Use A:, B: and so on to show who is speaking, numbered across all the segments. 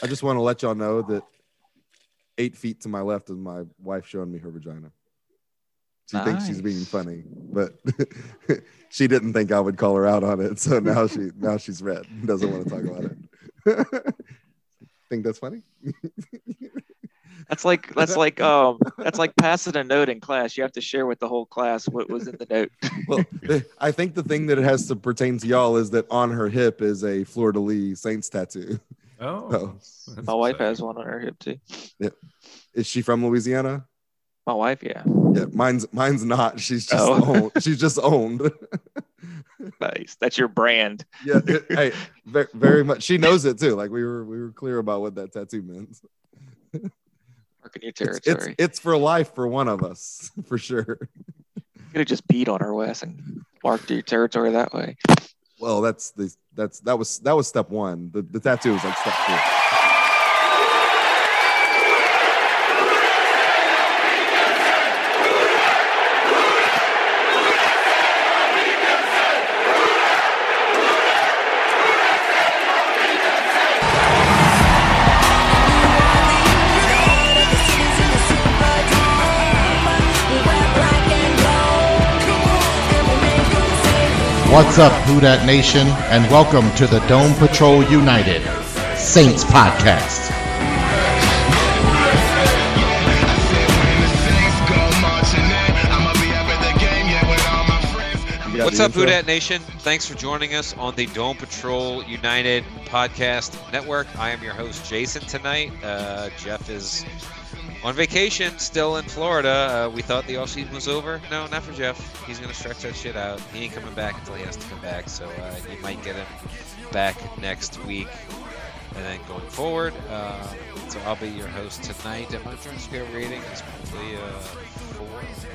A: I just want to let y'all know that 8 feet to my left is my wife showing me her vagina. She thinks she's being funny, but she didn't think I would call her out on it. So now she's red and doesn't want to talk about it. Think that's funny?
B: That's like passing a note in class. You have to share with the whole class what was in the note.
A: Well, I think the thing that it has to pertain to y'all is that on her hip is a Fleur de Lis Saints tattoo.
C: Oh,
B: so, my wife has one on her hip too.
A: Yeah. Is she from Louisiana?
B: My wife, yeah.
A: Yeah, mine's not. She's just owned. She's just owned.
B: Nice. That's your brand.
A: Yeah. Hey, very much. She knows it too. Like we were clear about what that tattoo meant.
B: Marking your territory.
A: It's for life for one of us, for sure.
B: You could have just beat on her Wes and marked your territory that way.
A: Well, that was step one. The tattoo was like step 2.
D: What's up, Who Dat Nation, and welcome to the Dome Patrol United Saints Podcast.
E: What's up, Who Dat Nation? Thanks for joining us on the Dome Patrol United Podcast Network. I am your host, Jason, tonight. Jeff is on vacation, still in Florida. We thought the offseason was over. No, not for Jeff. He's going to stretch that shit out. He ain't coming back until he has to come back. So you might get him back next week and then going forward. So I'll be your host tonight. My insurance scale rating is probably 4.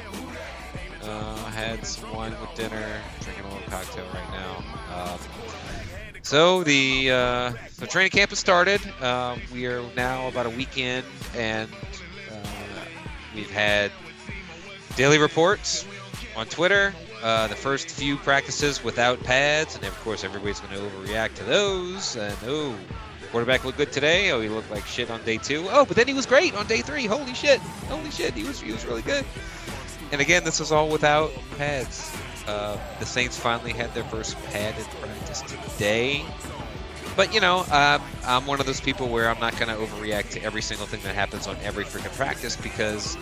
E: Had some wine with dinner, drinking a little cocktail right now. So the training camp has started. We are now about a week in, and we've had daily reports on Twitter, the first few practices without pads, and of course everybody's going to overreact to those. And the quarterback looked good today. He looked like shit on day 2. But then he was great on day 3. Holy shit, he was really good. And again, this is all without pads. The Saints finally had their first padded practice today. But, I'm one of those people where I'm not going to overreact to every single thing that happens on every freaking practice, because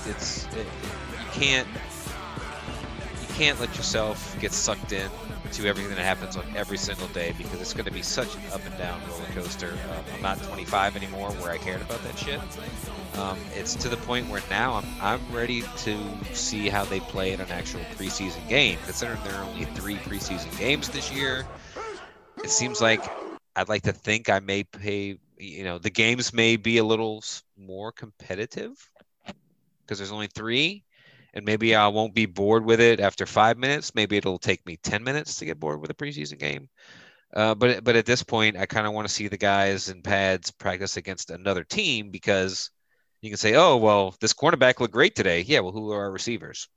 E: you can't let yourself get sucked in to everything that happens on every single day, because it's going to be such an up and down roller coaster. I'm not 25 anymore where I cared about that shit. It's to the point where now I'm ready to see how they play in an actual preseason game. Considering there are only 3 preseason games this year, it seems like I'd like to think I may pay. The games may be a little more competitive because there's only 3. And maybe I won't be bored with it after 5 minutes. Maybe it'll take me 10 minutes to get bored with a preseason game. But at this point, I kind of want to see the guys in pads practice against another team, because you can say, oh, well, this cornerback looked great today. Yeah, well, who are our receivers?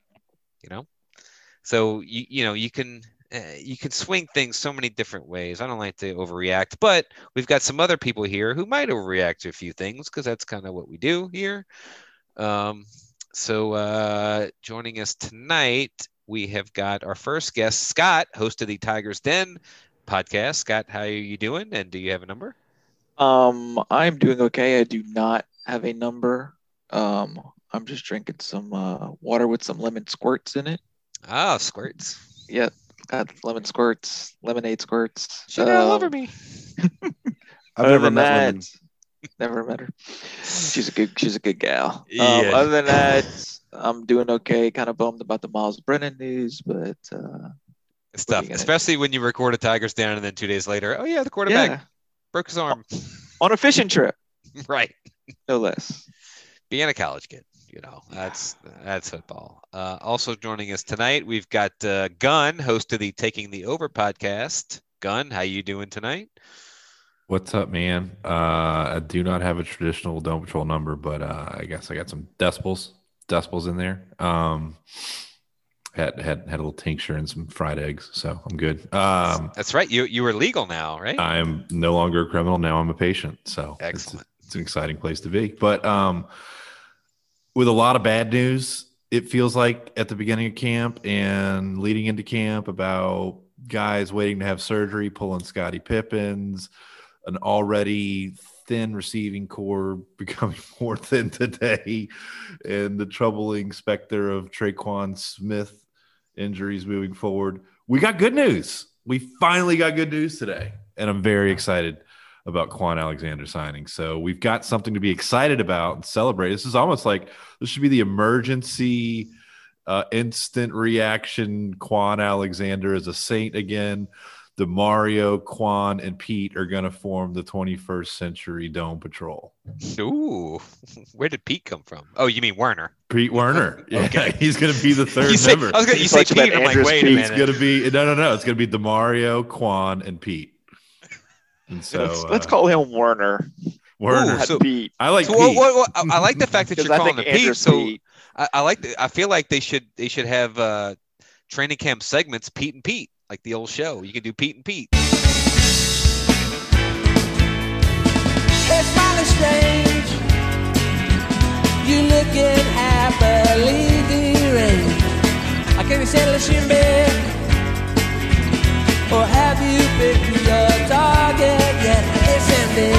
E: So, you can swing things so many different ways. I don't like to overreact, but we've got some other people here who might overreact to a few things, because that's kind of what we do here. So joining us tonight, we have got our first guest, Scott, host of the Tigers Den podcast. Scott, how are you doing? And do you have a number?
B: I'm doing okay. I do not have a number. I'm just drinking some water with some lemon squirts in it.
E: Ah, squirts.
B: Yeah, got lemon squirts, lemonade squirts.
E: She all over me.
A: I've never met Lemon.
B: Never met her. She's a good gal.
E: Yeah.
B: Other than that, I'm doing okay. Kind of bummed about the Miles Brennan news, but
E: it's tough, especially when you record a Tigers Den and then 2 days later, oh yeah, the quarterback broke his arm
B: on a fishing trip.
E: Right.
B: No less.
E: Being a college kid, that's football. Also joining us tonight, we've got Gunn, host of the Taking the Over podcast. Gunn, how you doing tonight?
C: What's up, man? I do not have a traditional Dome Patrol number, but I guess I got some decibels in there. Had a little tincture and some fried eggs, so I'm good.
E: That's right. You were legal now, right?
C: I'm no longer a criminal. Now I'm a patient. So
E: Excellent.
C: It's an exciting place to be. But with a lot of bad news, it feels like at the beginning of camp and leading into camp about guys waiting to have surgery, pulling Scottie Pippens, an already thin receiving core becoming more thin today, and the troubling specter of Traquan Smith injuries moving forward. We got good news. We finally got good news today, and I'm very excited about Quan Alexander signing. So we've got something to be excited about and celebrate. This is almost like this should be the emergency instant reaction. Quan Alexander is a Saint again. The Mario, Quan, and Pete are going to form the 21st Century Dome Patrol.
E: Ooh, where did Pete come from? Oh, you mean Werner?
C: Pete Werner. Yeah,
E: Okay.
C: He's going to be the third
E: You say,
C: member.
E: you say Pete, I'm like,
B: Andrus
E: wait a
B: Pete.
C: It's
E: minute.
C: going to be no. It's going to be DeMario, Quan, and Pete. And so
B: Let's call him Werner.
C: Werner.
E: Ooh,
B: Not
E: so-
B: Pete.
C: I like
E: So,
C: Pete.
E: I like the fact that you're
B: Because I
E: calling
B: think
E: him Pete.
B: Andrus
E: So
B: Pete.
E: I feel like they should have training camp segments, Pete and Pete, like the old show. You can do Pete and Pete.
F: It's finally strange. You looking happily deranged. I can't settle in bed. Or have you picked your target yet? It's ended.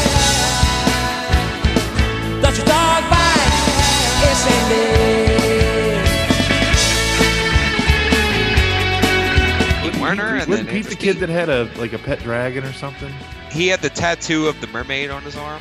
F: Got your dog bite. It's ended.
E: Pete Werner and then
C: Wasn't Pete
E: Andrus
C: the kid
E: Pete.
C: that had a pet dragon or something?
E: He had the tattoo of the mermaid on his arm.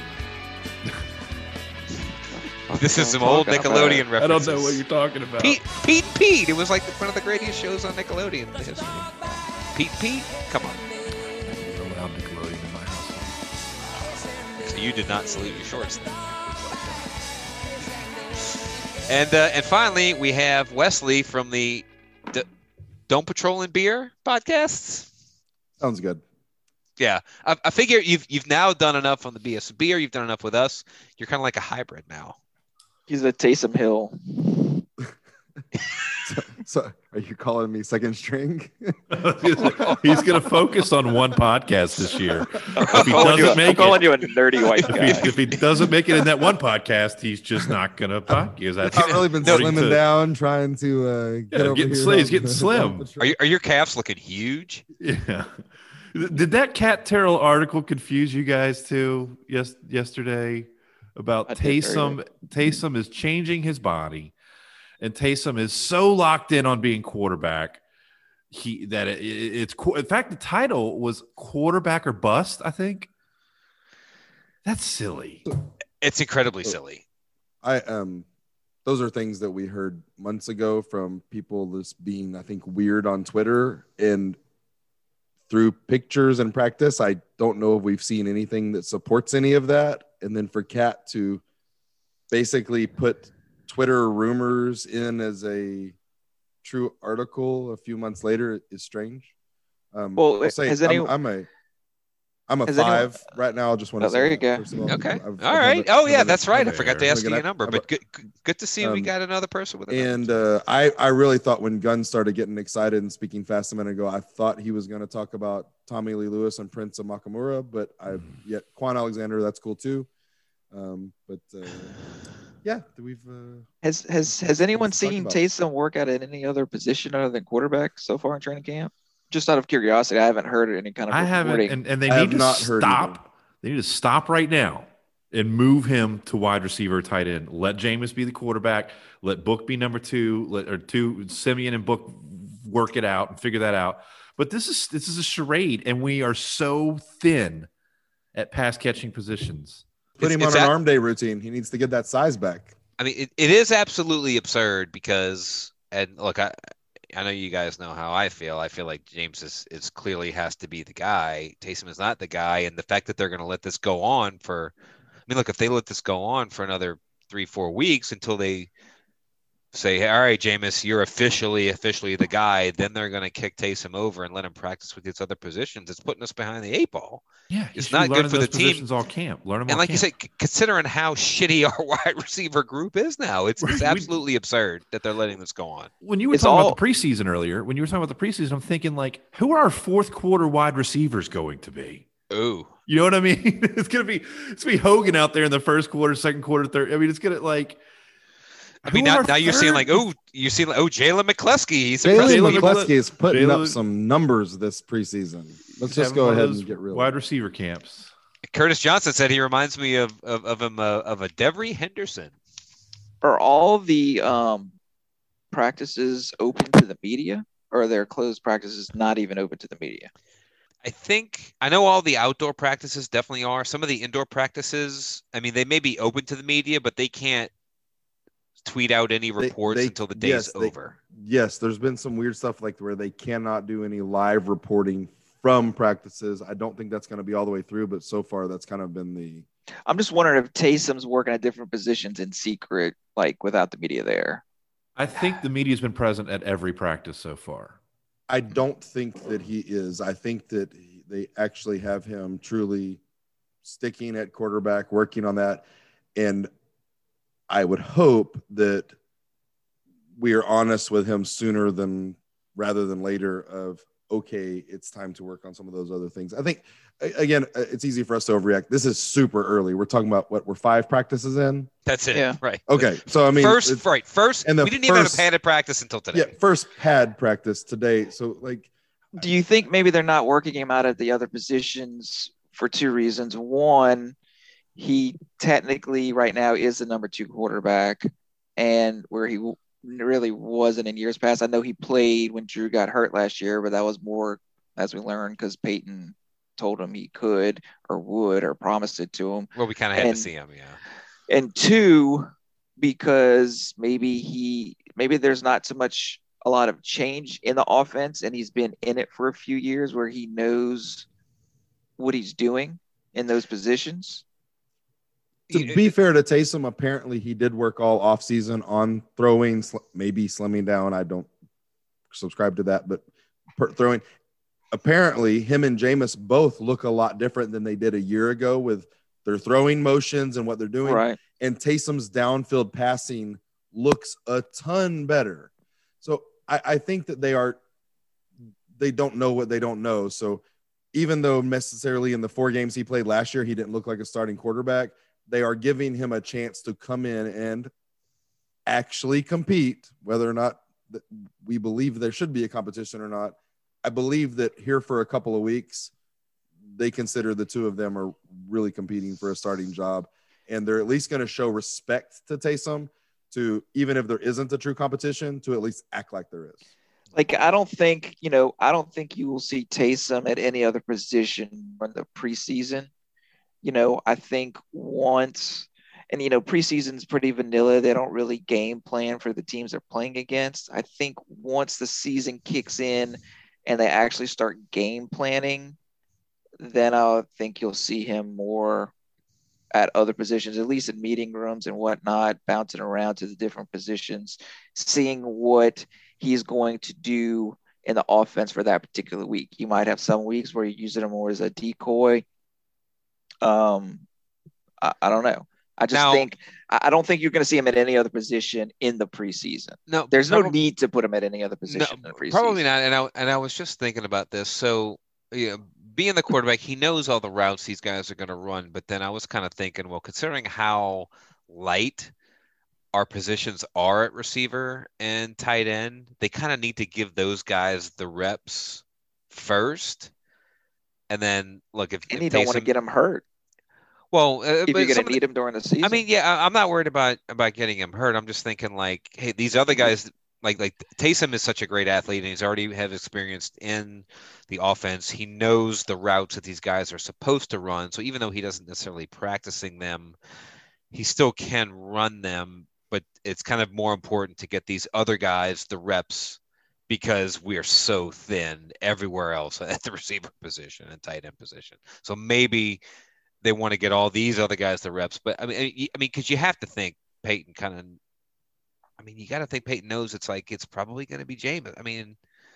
E: This is some old Nickelodeon references.
C: I don't know what you're talking about.
E: Pete and Pete. It was like one of the greatest shows on Nickelodeon in the history. Pete and Pete. Come on.
C: You're allowed Nickelodeon in my house.
E: So you did not salute your shorts. And finally, we have Wesley from the Dome Patrol and Beer podcasts.
A: Sounds good.
E: Yeah, I figure you've now done enough on the BS Beer. You've done enough with us. You're kind of like a hybrid now.
B: He's a Taysom Hill.
A: So are you calling me second string?
C: He's going to focus on one podcast this year. If he
B: I'm
C: doesn't
B: calling
C: make
B: you
C: it,
B: a nerdy white guy.
C: if he doesn't make it in that one podcast, he's just not going to podcast. That's
A: I've really been
C: according
A: slimming
C: to-
A: doing, trying to get over
C: getting
A: here.
C: slim. He's
A: on
C: getting
A: the-
C: slim.
E: Are your calves looking huge?
C: Yeah. Did that Cat Terrell article confuse you guys too? Yesterday about
B: I did very
C: Taysom. Taysom is changing his body, and Taysom is so locked in on being quarterback. In fact, the title was quarterback or bust. I think that's silly.
E: It's incredibly silly.
A: Those are things that we heard months ago from people just being, I think, weird on Twitter and through pictures and practice. I don't know if we've seen anything that supports any of that. And then for Cat to basically put Twitter rumors in as a true article a few months later is strange.
B: Well,
A: I'll say
B: has anyone-
A: I'm a
B: has anyone-
A: 5 right now. I just want to
B: Oh, there
A: say
B: you
A: that,
B: go.
A: first of all.
E: Okay.
A: I've
E: All
A: had
E: right.
A: it-
E: Oh
A: I've
E: yeah,
A: had
E: that's
A: it-
E: right. I forgot to
A: I'm
E: ask you
A: gonna-
E: your number,
A: I'm-
E: but good to see we got another person with a number.
A: And I really thought when Gunn started getting excited and speaking fast a minute ago, I thought he was going to talk about Tommy Lee Lewis and Prince of Makamura, but yet Quan Alexander, that's cool too. Yeah, we've
B: Has anyone
A: Let's talk
B: seen
A: about
B: Taysom work out at any other position other than quarterback so far in training camp? Just out of curiosity, I haven't heard any kind of
C: I haven't,
B: reporting.
C: and they
A: I
C: need
A: have
C: to
A: not heard
C: stop. They need to stop right now and move him to wide receiver, tight end. Let Jameis be the quarterback. Let Book be number 2. Simeon and Book work it out and figure that out. But this is a charade, and we are so thin at pass catching positions.
A: put him on
E: It's
A: an
E: at-
A: arm day routine. He needs to get that size back.
E: I mean, it is absolutely absurd because, and look, I know you guys know how I feel. I feel like James is clearly has to be the guy. Taysom is not the guy, and the fact that they're going to let this go on for, I mean, look, if they let this go on for another 3-4 weeks until they say, hey, all right, Jameis, you're officially the guy, then they're going to kick Taysom over and let him practice with these other positions. It's putting us behind the 8 ball.
C: Yeah,
E: it's not good for the team.
C: Positions all camp. Learn them
E: and
C: all
E: like
C: camp.
E: you said, considering how shitty our wide receiver group is now, it's absolutely absurd that they're letting this go on.
C: When you were talking about the preseason earlier, I'm thinking like, who are our fourth quarter wide receivers going to be?
E: Ooh.
C: You know what I mean? It's gonna be Hogan out there in the first quarter, second quarter, third. I mean, it's gonna like.
E: I mean, now you're seeing like, Jalen McCleskey.
A: Jalen McCleskey is putting up some numbers this preseason. Let's just go ahead and get real.
C: Wide receiver camps.
E: Curtis Johnson said he reminds me of a Devery Henderson.
B: Are all the practices open to the media, or are their closed practices not even open to the media?
E: I know all the outdoor practices definitely are. Some of the indoor practices, I mean, they may be open to the media, but they can't tweet out any reports until the day's over.
A: Yes, there's been some weird stuff like where they cannot do any live reporting from practices. I don't think that's going to be all the way through, but so far that's kind of been the.
B: I'm just wondering if Taysom's working at different positions in secret, like without the media there.
C: I think the media's been present at every practice so far.
A: I don't think that he is. I think that they actually have him truly sticking at quarterback, working on that. And I would hope that we are honest with him sooner rather than later of, okay, it's time to work on some of those other things. I think, again, it's easy for us to overreact. This is super early. We're talking about we're 5 practices in.
E: That's it. Yeah. Right.
A: Okay. So, I mean,
E: first, and we didn't even have a padded practice until today.
A: Yeah. First pad practice today. So like,
B: do you think maybe they're not working him out at the other positions for 2 reasons? One, he technically right now is the number 2 quarterback, and where he really wasn't in years past. I know he played when Drew got hurt last year, but that was more, as we learned, because Peyton told him he could or would or promised it to him.
E: Well, we kind of had to see him, yeah.
B: And 2, because maybe there's not so much a lot of change in the offense, and he's been in it for a few years where he knows what he's doing in those positions.
A: To be fair to Taysom, apparently he did work all offseason on throwing, maybe slimming down. I don't subscribe to that, but throwing. Apparently, him and Jameis both look a lot different than they did a year ago with their throwing motions and what they're doing.
B: Right.
A: And Taysom's downfield passing looks a ton better. So I think that they don't know what they don't know. So even though necessarily in the 4 games he played last year, he didn't look like a starting quarterback, they are giving him a chance to come in and actually compete, whether or not we believe there should be a competition or not. I believe that here for a couple of weeks, they consider the 2 of them are really competing for a starting job, and they're at least going to show respect to Taysom, to even if there isn't a true competition, to at least act like there is.
B: Like, I don't think you will see Taysom at any other position in the preseason. I think once, and preseason's pretty vanilla. They don't really game plan for the teams they're playing against. I think once the season kicks in and they actually start game planning, then I think you'll see him more at other positions, at least in meeting rooms and whatnot, bouncing around to the different positions, seeing what he's going to do in the offense for that particular week. You might have some weeks where you're using him more as a decoy. I don't know. I don't think you're going to see him at any other position in the preseason.
E: No,
B: there's no need to put him at any other position in the preseason.
E: Probably not. And I was just thinking about this. So, being the quarterback, he knows all the routes these guys are going to run. But then I was kind of thinking, well, considering how light our positions are at receiver and tight end, they kind of need to give those guys the reps first. And then, look, if
B: you don't want to get him hurt.
E: Well,
B: if you're going to need him during the season.
E: I mean, yeah, I'm not worried about getting him hurt. I'm just thinking, like, hey, these other guys, like Taysom is such a great athlete, and he's already have experience in the offense. He knows the routes that these guys are supposed to run. So even though he doesn't necessarily practicing them, he still can run them. But it's kind of more important to get these other guys the reps, because we are so thin everywhere else at the receiver position and tight end position. So maybe they want to get all these other guys the reps. But I mean, because you have to think Peyton mean, you got to think Peyton knows it's probably going to be Jameis. I mean,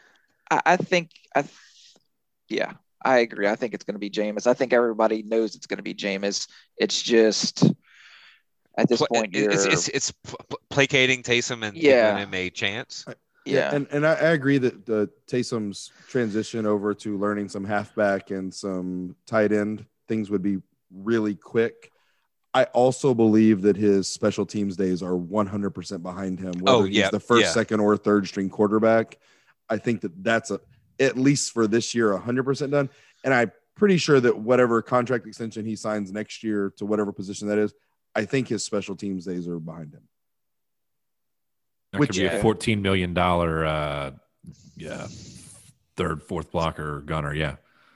B: yeah, I agree. I think it's going to be Jameis. I think everybody knows it's going to be Jameis. It's just at this point,
E: it's placating Taysom and giving him a chance.
B: Yeah.
A: And I agree that the Taysom's transition over to learning some halfback and some tight end things would be really quick. I also believe that his special teams days are 100% behind him. Whether he's the first, second, or third string quarterback. I think that's at least for this year, 100% done. And I'm pretty sure that whatever contract extension he signs next year to whatever position that is, I think his special teams days are behind him.
C: That could be a $14 million third, fourth blocker gunner. Yeah.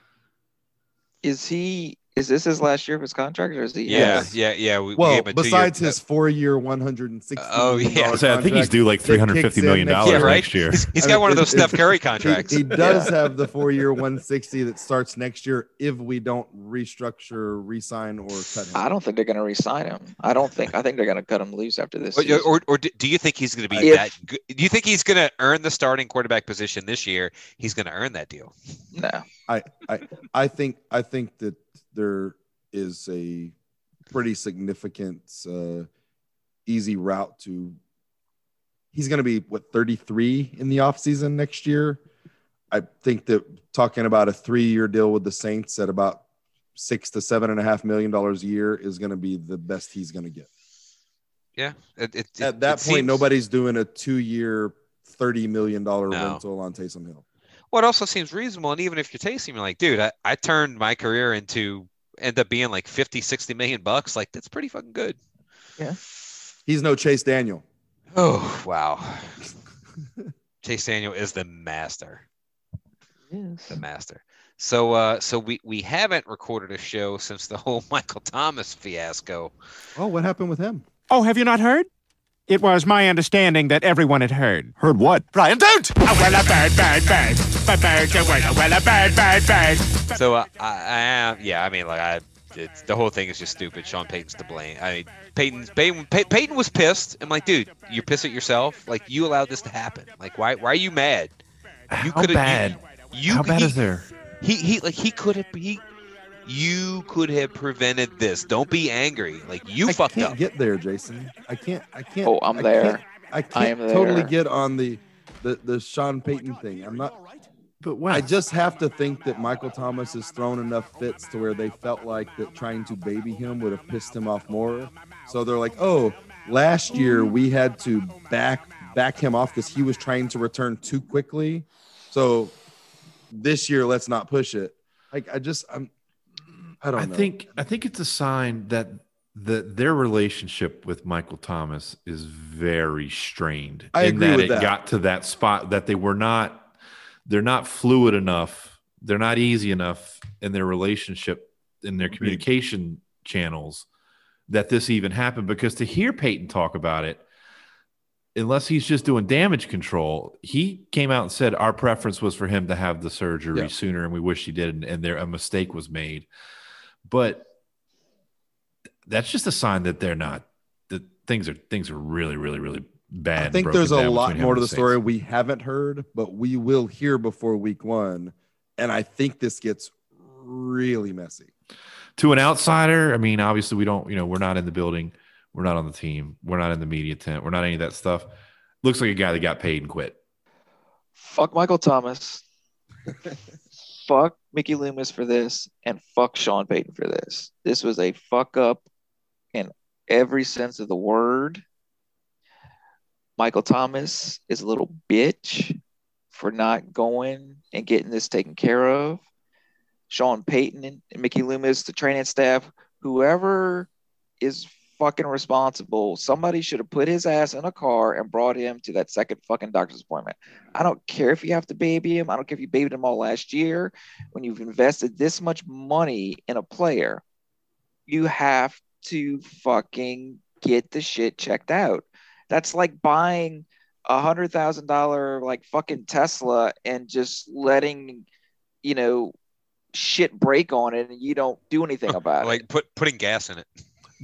B: Is this his last year of his contract, or is he?
E: Yeah. We gave him a
A: besides his 4-year, $160 million
C: I think he's due like $350 million next year.
E: He's got one of those Steph Curry contracts.
A: He does have the 4-year, $160 that starts next year if we don't restructure, resign, or cut him.
B: I don't think they're going to resign him. I think they're going to cut him loose after this.
E: Or do you think he's going to be that good? Do you think he's going to earn the starting quarterback position this year? He's going to earn that deal.
B: No.
A: I think that there is a pretty significant easy route to he's going to be 33 in the offseason next year. I think that talking about a 3-year deal with the Saints at about $6 to $7.5 million a year is going to be the best he's going to get.
E: Yeah.
A: At that point, nobody's doing a 2-year, $30 million rental on Taysom Hill.
E: Well, it also seems reasonable. And even if you're Taysom, you're like, dude, I turned my career into end up being like 50, 60 million bucks. Like, that's pretty fucking good.
B: Yeah.
A: He's no Chase Daniel.
E: Oh, wow. Chase Daniel is the master.
B: Yes.
E: The master. So we haven't recorded a show since the whole Michael Thomas fiasco.
A: Oh, what happened with him?
G: Oh, have you not heard? It was my understanding that everyone had heard.
D: Heard what?
G: Brian, don't! Oh, well, a bird.
E: So, the whole thing is just stupid. Sean Payton's to blame. I mean, Peyton was pissed. I'm like, dude, you're pissed at yourself. Like, you allowed this to happen. Like, why are you mad?
C: How bad? How bad is there?
E: You could have prevented this. Don't be angry. Like, you fucked up.
A: I can't get there, Jason. I can't.
B: Oh, I'm there.
A: I can't totally get on the Sean Payton thing. I'm not.
C: But what?
A: I just have to think that Michael Thomas has thrown enough fits to where they felt like that trying to baby him would have pissed him off more. So they're like, oh, last year we had to back him off because he was trying to return too quickly. So this year, let's not push it. Like, I don't know.
C: I think it's a sign that their relationship with Michael Thomas is very strained.
A: I agree with that.
C: It got to that spot that they're not fluid enough. They're not easy enough in their relationship, in their communication channels, that this even happened. Because to hear Peyton talk about it, unless he's just doing damage control, he came out and said our preference was for him to have the surgery sooner, and we wish he did, and a mistake was made. But that's just a sign that things are really, really, really bad.
A: I think there's a lot more to the story we haven't heard, but we will hear before week 1. And I think this gets really messy.
C: To an outsider, I mean, obviously we don't, we're not in the building. We're not on the team. We're not in the media tent. We're not any of that stuff. Looks like a guy that got paid and quit.
B: Fuck Michael Thomas. Fuck Mickey Loomis for this, and fuck Sean Payton for this. This was a fuck up in every sense of the word. Michael Thomas is a little bitch for not going and getting this taken care of. Sean Payton and Mickey Loomis, the training staff, whoever is fucking responsible, somebody should have put his ass in a car and brought him to that second fucking doctor's appointment. I don't care if you have to baby him. I don't care if you babied him all last year. When you've invested this much money in a player, you have to fucking get the shit checked out. That's like buying $100,000 like fucking Tesla and just letting, shit break on it and you don't do anything about it.
E: Like putting gas in it.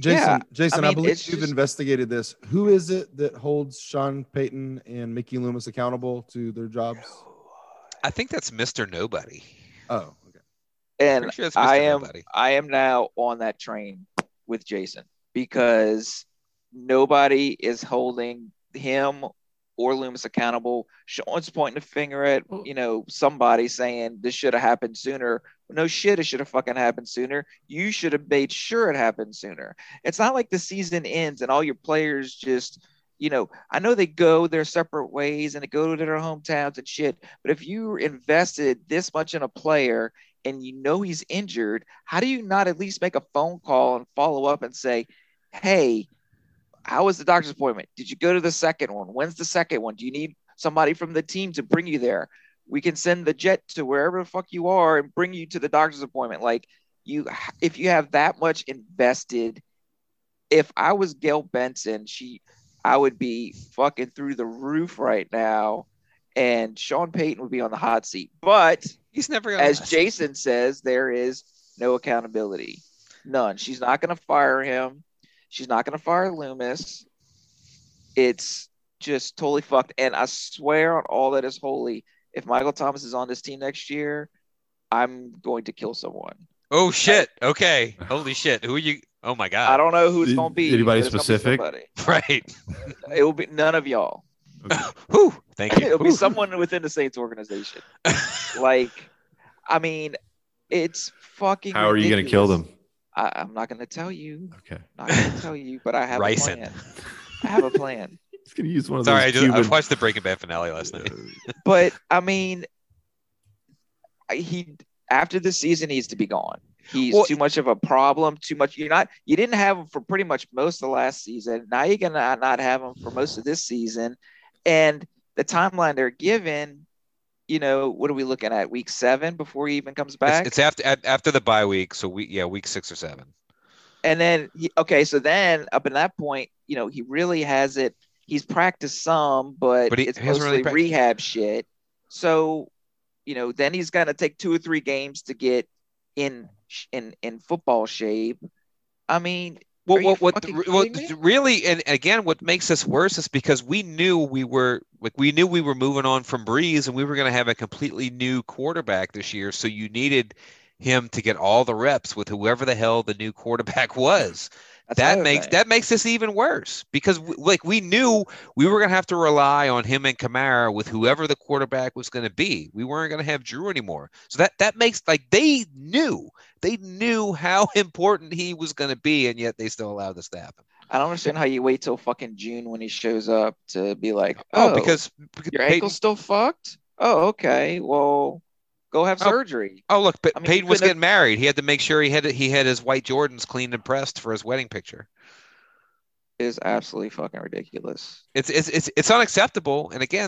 A: Jason, I
B: mean,
A: believe
B: it's
A: you've
B: just-
A: investigated this. Who is it that holds Sean Payton and Mickey Loomis accountable to their jobs?
E: I think that's Mr. Nobody.
A: Oh, okay.
B: And
E: Pretty sure it's Mr. Nobody.
B: I am now on that train with Jason because nobody is holding him or Loomis accountable. Sean's pointing a finger at, somebody saying this should have happened sooner. No shit, it should have fucking happened sooner. You should have made sure it happened sooner. It's not like the season ends and all your players just, I know they go their separate ways and they go to their hometowns and shit. But if you invested this much in a player and he's injured, how do you not at least make a phone call and follow up and say, hey, how was the doctor's appointment? Did you go to the second one? When's the second one? Do you need somebody from the team to bring you there? We can send the jet to wherever the fuck you are and bring you to the doctor's appointment. Like if you have that much invested, if I was Gail Benson, I would be fucking through the roof right now, and Sean Payton would be on the hot seat. But
E: he's never gonna
B: as Jason says, there is no accountability. None. She's not going to fire him. She's not going to fire Loomis. It's just totally fucked. And I swear on all that is holy, if Michael Thomas is on this team next year, I'm going to kill someone.
E: Oh, shit. Okay. Holy shit. Who are you? Oh, my God.
B: I don't know who it's going to be.
C: Anybody
B: but it's
C: specific?
B: gonna be
E: Right.
B: It will be none of y'all.
E: Whew. Thank you.
B: It'll be someone within the Saints organization. It's fucking
C: How are you going to kill them?
B: I'm not going to tell you.
C: Okay.
B: Not going to tell you, but I have
E: Ricin.
B: a plan. I have a plan.
C: He's going to use one of
E: Sorry,
C: those
E: I watched the Breaking Bad finale last night.
B: But I mean, he after this season needs to be gone. He's too much of a problem. Too much. You didn't have him for pretty much most of the last season. Now you're gonna not have him for most of this season, and the timeline they're given. What are we looking at? Week 7 before he even comes back.
E: It's after the bye week, so week 6 or 7.
B: And then so then up in that point, he really has it. He's practiced some, but it's mostly rehab shit. So, then he's got to take 2 or 3 games to get in football shape. I mean,
E: really, and again, what makes this worse is because we knew we were moving on from Breeze, and we were going to have a completely new quarterback this year. So you needed him to get all the reps with whoever the hell the new quarterback was. That makes this even worse because we knew we were going to have to rely on him and Kamara with whoever the quarterback was going to be. We weren't going to have Drew anymore. So that makes they knew how important he was going to be, and yet they still allowed this to happen.
B: I don't understand how you wait till fucking June when he shows up to be like,
E: because
B: your ankle's still fucked. Oh, okay. Well, go have surgery.
E: Oh, look, but Peyton was getting married. He had to make sure he had his white Jordans cleaned and pressed for his wedding picture.
B: It is absolutely fucking ridiculous.
E: It's unacceptable. And again,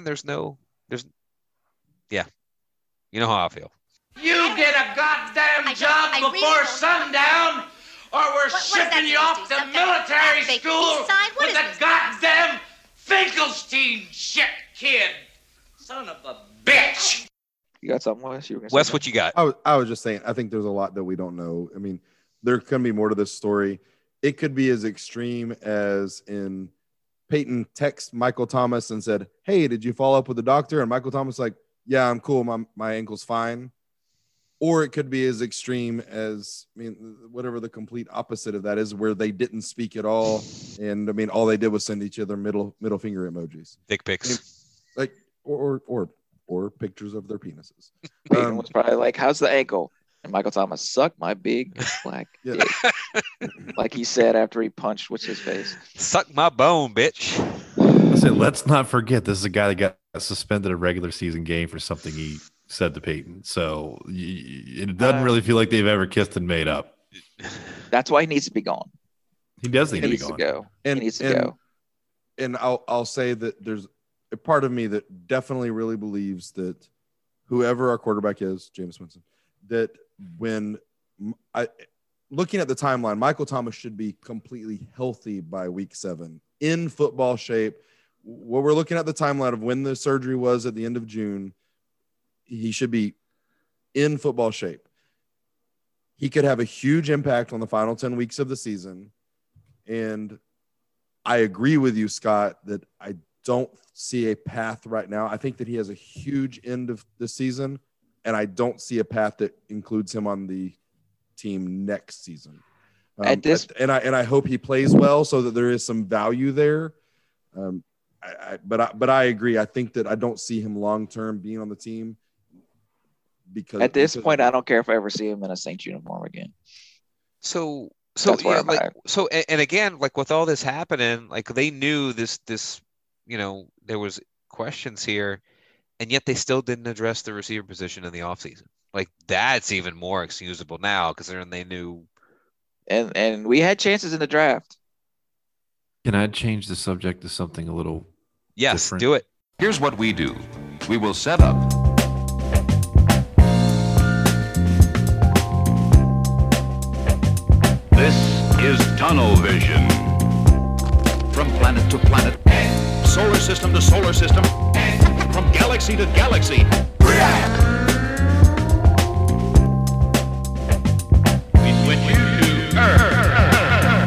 E: yeah, you know how I feel.
H: You get a goddamn job before sundown, or we're shipping you off to military school with a goddamn Finkelstein shit, kid. Son of a bitch.
B: You got something, Wes?
E: Wes, what you got?
A: I was just saying, I think there's a lot that we don't know. I mean, there can be more to this story. It could be as extreme as in Peyton texted Michael Thomas and said, "Hey, did you follow up with the doctor?" And Michael Thomas like, "Yeah, I'm cool. My ankle's fine." Or it could be as extreme as, whatever the complete opposite of that is, where they didn't speak at all. And all they did was send each other middle finger emojis.
E: Dick pics.
A: Or pictures of their penises.
B: Peyton was probably like, "How's the ankle?" And Michael Thomas, "Suck my big black dick." Like he said after he punched what's his face.
E: "Suck my bone, bitch."
C: I said, let's not forget this is a guy that got suspended a regular season game for something he said to Peyton. So it doesn't really feel like they've ever kissed and made up.
B: That's why he needs to be gone.
C: He does need
B: He
C: to
B: needs to go. He needs to go.
A: And I'll say that there's a part of me that definitely really believes that whoever our quarterback is, Jameis Winston, that when looking at the timeline, Michael Thomas should be completely healthy by week 7 in football shape. What we're looking at the timeline of when the surgery was at the end of June, he should be in football shape. He could have a huge impact on the final 10 weeks of the season. And I agree with you, Scott, that I don't see a path right now. I think that he has a huge end of the season, and I don't see a path that includes him on the team next season. I hope he plays well so that there is some value there. But I agree. I think that I don't see him long term being on the team because
B: at this point, I don't care if I ever see him in a Saints uniform again.
E: So and again, like with all this happening, like they knew this, there was questions here, and yet they still didn't address the receiver position in the offseason. Like that's even more excusable now because they knew.
B: And we had chances in the draft.
C: Can I change the subject to something a little different?
E: Do it.
I: Here's what we do. We will set up. This is tunnel vision. From planet to planet. Solar system to solar system. From galaxy to galaxy. We switch you to Earth.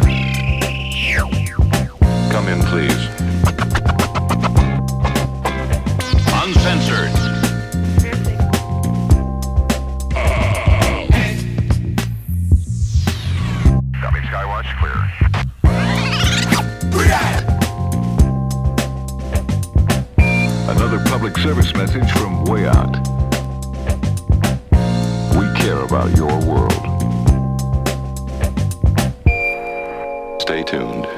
I: Come in, please. Uncensored. Copy, Skywatch, clear. Another public service message from way out. We care about your world. Stay tuned.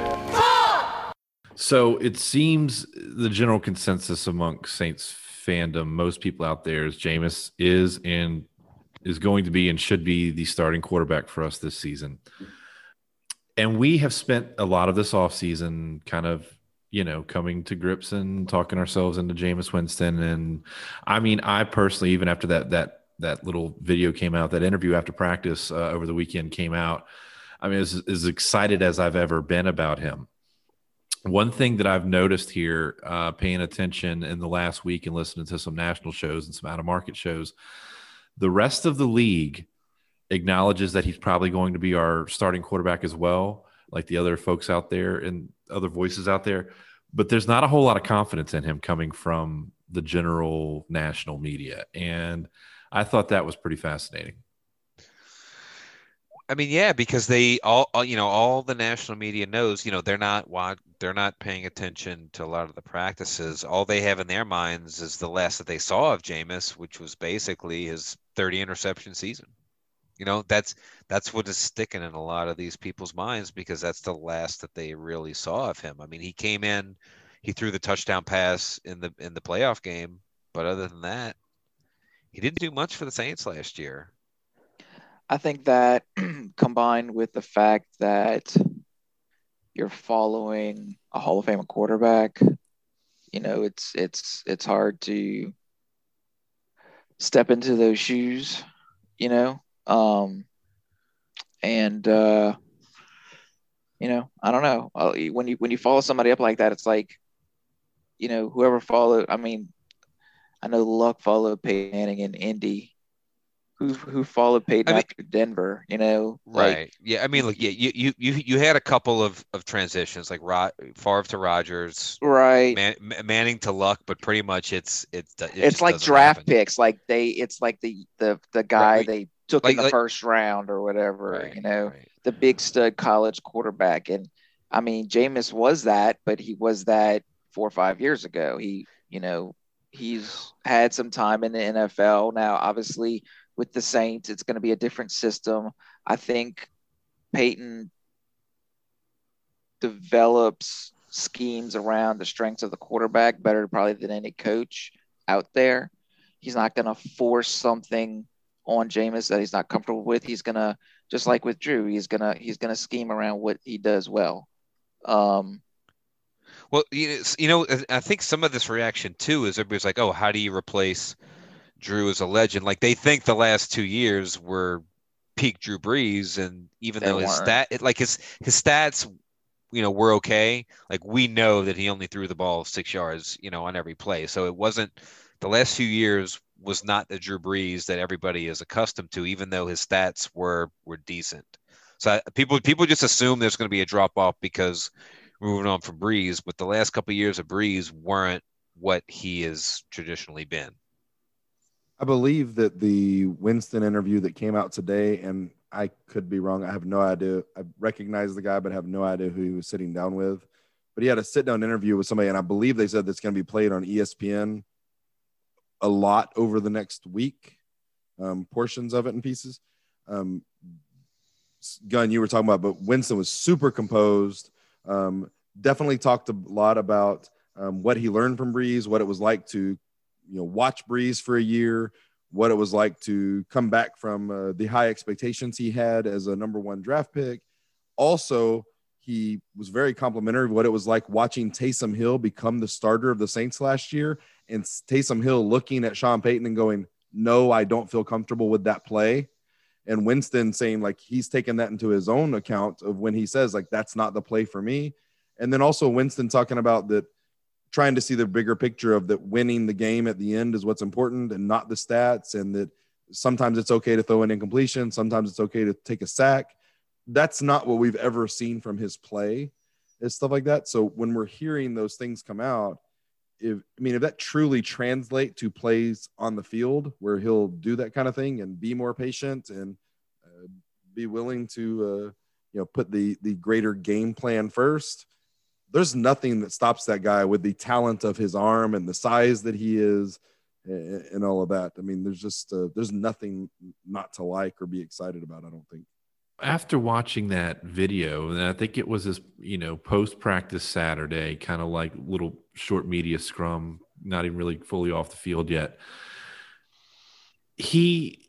C: So it seems the general consensus amongst Saints fandom, most people out there, is Jameis is and is going to be and should be the starting quarterback for us this season. And we have spent a lot of this offseason kind of, coming to grips and talking ourselves into Jameis Winston. And I mean, I personally, even after that little video came out, that interview after practice over the weekend came out, I mean, as excited as I've ever been about him. One thing that I've noticed here, paying attention in the last week and listening to some national shows and some out-of-market shows, the rest of the league acknowledges that he's probably going to be our starting quarterback as well, like the other folks out there and other voices out there. But there's not a whole lot of confidence in him coming from the general national media. And I thought that was pretty fascinating.
E: I mean, yeah, because they all the national media knows, they're not paying attention to a lot of the practices. All they have in their minds is the last that they saw of Jameis, which was basically his 30 interception season. That's what is sticking in a lot of these people's minds because that's the last that they really saw of him. I mean, he came in, he threw the touchdown pass in the playoff game, but other than that, he didn't do much for the Saints last year.
B: I think that combined with the fact that you're following a Hall of Fame quarterback, it's hard to step into those shoes, I don't know. When you follow somebody up like that, it's like, whoever followed. I mean, I know Luck followed Peyton Manning in Indy. Who followed Peyton after Denver?
E: Right? Yeah, I mean, look, yeah, you had a couple of transitions, like Favre to Rodgers,
B: right?
E: Manning to Luck, but pretty much it's
B: like draft picks. Like it's like the guy right. They took in the first round or whatever. Right, the big stud college quarterback. And I mean, Jameis was that, but he was that 4 or 5 years ago. He's had some time in the NFL now. Obviously, with the Saints, it's going to be a different system. I think Peyton develops schemes around the strengths of the quarterback better probably than any coach out there. He's not going to force something on Jameis that he's not comfortable with. He's going to, just like with Drew, he's going to scheme around what he does well.
E: Well, I think some of this reaction too is everybody's like, "Oh, how do you replace Drew as a legend?" Like they think the last 2 years were peak Drew Brees, and even though his stats, were okay. Like we know that he only threw the ball 6 yards, on every play. So it wasn't the last few years was not the Drew Brees that everybody is accustomed to, even though his stats were decent. So people just assume there's going to be a drop off because we're moving on from Breeze, but the last couple of years of Breeze weren't what he has traditionally been.
A: I believe that the Winston interview that came out today, and I could be wrong, I have no idea. I recognize the guy, but have no idea who he was sitting down with. But he had a sit-down interview with somebody, and I believe they said that's going to be played on ESPN a lot over the next week, portions of it in pieces. Gunn, you were talking about, but Winston was super composed. Definitely talked a lot about what he learned from Breeze, what it was like to watch Breeze for a year, what it was like to come back from the high expectations he had as a number 1 draft pick. Also, he was very complimentary of what it was like watching Taysom Hill become the starter of the Saints last year, and Taysom Hill looking at Sean Payton and going, no, I don't feel comfortable with that play. And Winston saying like he's taken that into his own account of when he says like that's not the play for me. And then also Winston talking about that, trying to see the bigger picture of that winning the game at the end is what's important and not the stats, and that sometimes it's okay to throw an incompletion, sometimes it's okay to take a sack. That's not what we've ever seen from his play and stuff like that. So when we're hearing those things come out, if that truly translate to plays on the field where he'll do that kind of thing and be more patient and be willing to put the greater game plan first, there's nothing that stops that guy with the talent of his arm and the size that he is and all of that. I mean, there's just there's nothing not to like or be excited about, I don't think.
C: After watching that video, and I think it was this, post-practice Saturday, kind of like little short media scrum, not even really fully off the field yet. He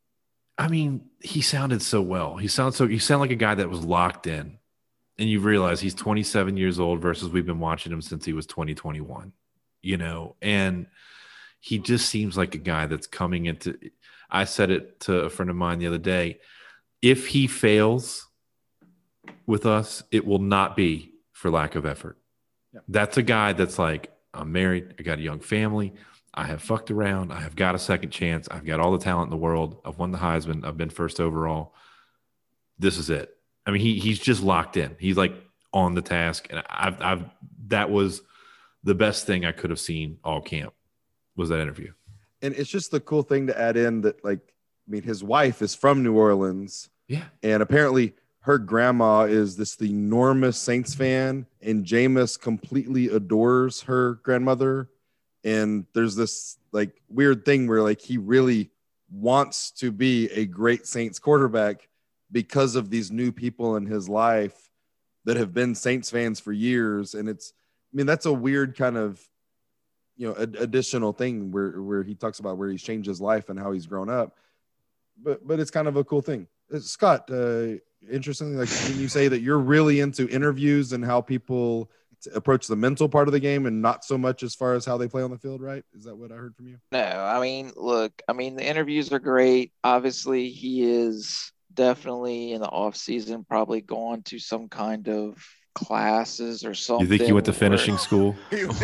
C: sounded so well. He sounded like a guy that was locked in. And you realize he's 27 years old versus we've been watching him since he was 21, and he just seems like a guy that's coming into, I said it to a friend of mine the other day, if he fails with us, it will not be for lack of effort. Yeah. That's a guy that's like, I'm married, I got a young family, I have fucked around, I have got a second chance, I've got all the talent in the world, I've won the Heisman, I've been first overall. This is it. I mean, he's just locked in. He's like on the task, and that was the best thing I could have seen all camp was that interview.
A: And it's just the cool thing to add in that, his wife is from New Orleans.
C: Yeah.
A: And apparently her grandma is this enormous Saints fan, and Jameis completely adores her grandmother. And there's this weird thing where he really wants to be a great Saints quarterback because of these new people in his life that have been Saints fans for years. And that's a weird kind of, additional thing where he talks about where he's changed his life and how he's grown up. But it's kind of a cool thing. Scott, interestingly, when you say that you're really into interviews and how people approach the mental part of the game and not so much as far as how they play on the field, right? Is that what I heard from you?
B: No, the interviews are great. Obviously, he is definitely in the off season probably gone to some kind of classes or something.
C: You think he went to finishing school?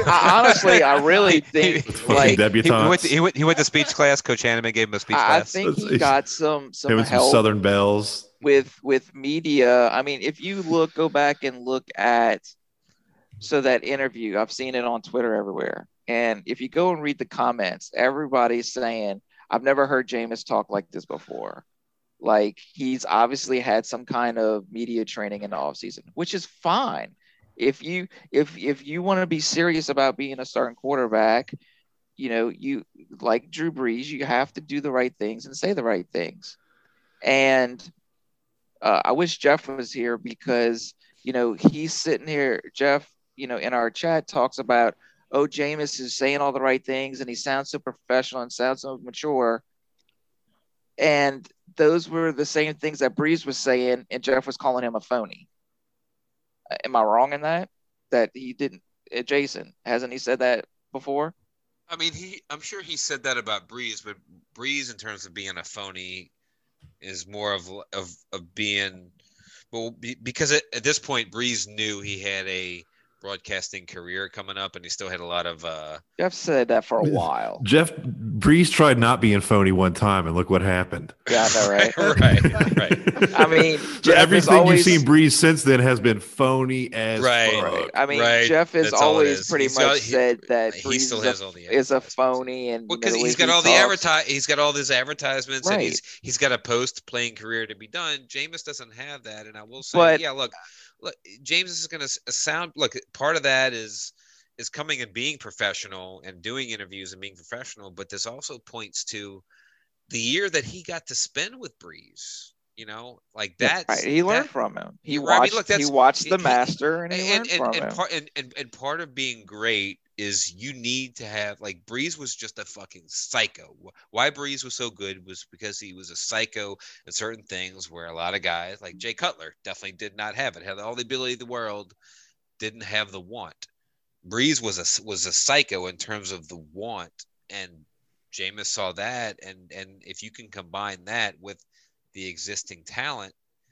B: I really think
E: he went to speech class. Coach Hanneman gave him a speech class.
B: I think he got some help
C: Southern Bells
B: with media. I mean, if you go back and look at that interview, I've seen it on Twitter everywhere. And if you go and read the comments, everybody's saying, I've never heard Jameis talk like this before. He's obviously had some kind of media training in the offseason, which is fine. If you want to be serious about being a starting quarterback, you like Drew Brees, you have to do the right things and say the right things. And I wish Jeff was here because, he's sitting here, Jeff, in our chat talks about, Jameis is saying all the right things and he sounds so professional and sounds so mature. And those were the same things that Breeze was saying, and Jeff was calling him a phony. Am I wrong in that? That he didn't? Jason, hasn't he said that before?
E: I mean, I'm sure he said that about Breeze, but Breeze, in terms of being a phony, is more of being, well, because at this point, Breeze knew he had a broadcasting career coming up, and he still had a lot of.
B: Jeff said that for a while.
C: Breeze tried not being phony one time, and look what happened.
B: Yeah, I know, right?
E: right.
B: I mean,
C: so everything you've seen Breeze since then has been phony as fuck.
B: Right. I mean, Jeff has always pretty much said that Breeze is a phony, and
E: because he's got all he's got all these advertisements, and he's got a post-playing career to be done. Jameis doesn't have that, and I will say, look, James is going to sound. Look, part of that is coming and being professional and doing interviews and being professional, but this also points to the year that he got to spend with Breeze. You know, like that.
B: Right. He learned from him. He watched the master, and he learned from him.
E: And part of being great is you need to have, like, Breeze was just a fucking psycho. Why Breeze was so good was because he was a psycho in certain things where a lot of guys like Jay Cutler definitely did not have it. Had all the ability of the world, didn't have the want. Breeze was a psycho in terms of the want, and Jameis saw that, and if you can combine that with the existing talent,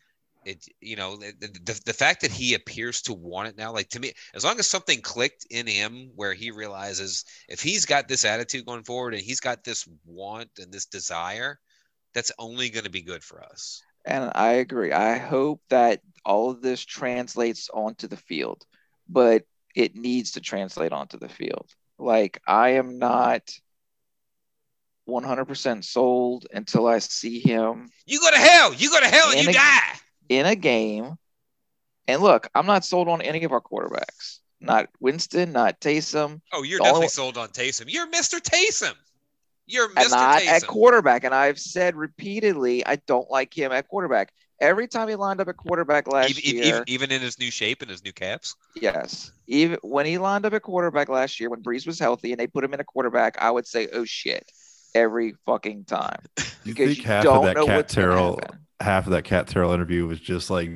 E: the fact that he appears to want it now, like, to me, as long as something clicked in him where he realizes if he's got this attitude going forward and he's got this want and this desire, that's only going to be good for us.
B: And I agree. I hope that all of this translates onto the field, but it needs to translate onto the field. Like, I am not 100% sold until I see him.
E: You go to hell and you die
B: in a game. And look, I'm not sold on any of our quarterbacks. Not Winston, not Taysom.
E: Oh, you're definitely sold on Taysom. You're Mr. Taysom. You're Mr. Taysom.
B: At quarterback. And I've said repeatedly, I don't like him at quarterback. Every time he lined up at quarterback last year.
E: Even in his new shape and his new calves?
B: Yes. Even when he lined up at quarterback last year, when Breeze was healthy and they put him in a quarterback, I would say, oh, shit, every fucking time.
C: You think half of that Cat Terrell interview was just like